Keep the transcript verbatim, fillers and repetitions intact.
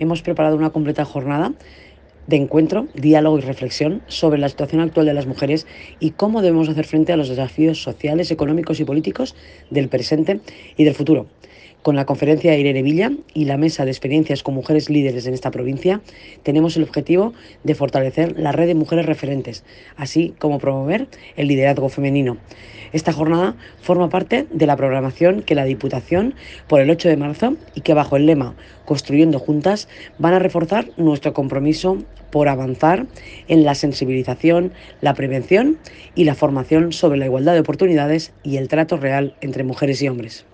hemos preparado una completa jornada de encuentro, diálogo y reflexión sobre la situación actual de las mujeres y cómo debemos hacer frente a los desafíos sociales, económicos y políticos del presente y del futuro. Con la conferencia de Irene Villa y la mesa de experiencias con mujeres líderes en esta provincia, tenemos el objetivo de fortalecer la red de mujeres referentes, así como promover el liderazgo femenino. Esta jornada forma parte de la programación que la Diputación, por el ocho de marzo, y que bajo el lema Construyendo Juntas, van a reforzar nuestro compromiso por avanzar en la sensibilización, la prevención y la formación sobre la igualdad de oportunidades y el trato real entre mujeres y hombres.